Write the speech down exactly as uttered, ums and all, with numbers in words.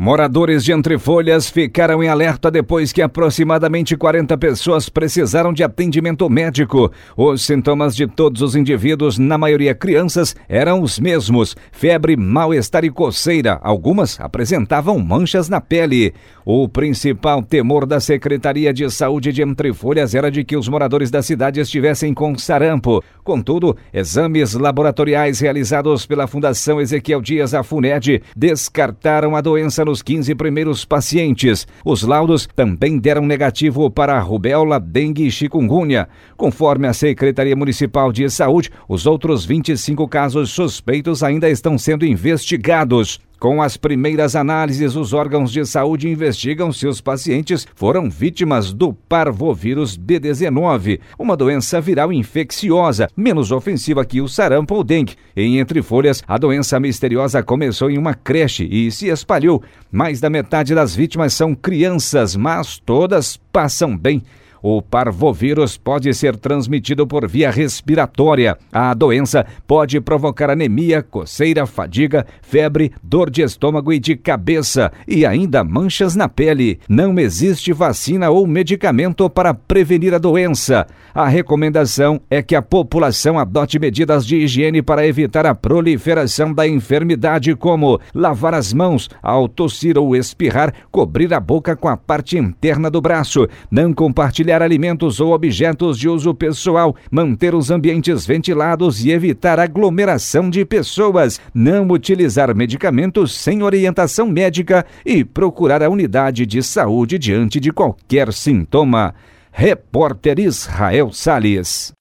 Moradores de Entrefolhas ficaram em alerta depois que aproximadamente quarenta pessoas precisaram de atendimento médico. Os sintomas de todos os indivíduos, na maioria crianças, eram os mesmos: febre, mal-estar e coceira. Algumas apresentavam manchas na pele. O principal temor da Secretaria de Saúde de Entrefolhas era de que os moradores da cidade estivessem com sarampo. Contudo, exames laboratoriais realizados pela Fundação Ezequiel Dias, a FUNED, descartaram a doença nos quinze primeiros pacientes. Os laudos também deram negativo para rubéola, dengue e chikungunya. Conforme a Secretaria Municipal de Saúde, os outros vinte e cinco casos suspeitos ainda estão sendo investigados. Com as primeiras análises, os órgãos de saúde investigam se os pacientes foram vítimas do parvovírus B dezenove, uma doença viral infecciosa, menos ofensiva que o sarampo ou dengue. Em Entrefolhas, a doença misteriosa começou em uma creche e se espalhou. Mais da metade das vítimas são crianças, mas todas passam bem. O parvovírus pode ser transmitido por via respiratória. A doença pode provocar anemia, coceira, fadiga, febre, dor de estômago e de cabeça e ainda manchas na pele. Não existe vacina ou medicamento para prevenir a doença. A recomendação é que a população adote medidas de higiene para evitar a proliferação da enfermidade, como lavar as mãos ao tossir ou espirrar, cobrir a boca com a parte interna do braço, não compartilhar alimentos ou objetos de uso pessoal, manter os ambientes ventilados e evitar aglomeração de pessoas, não utilizar medicamentos sem orientação médica e procurar a unidade de saúde diante de qualquer sintoma. Repórter Israel Salles.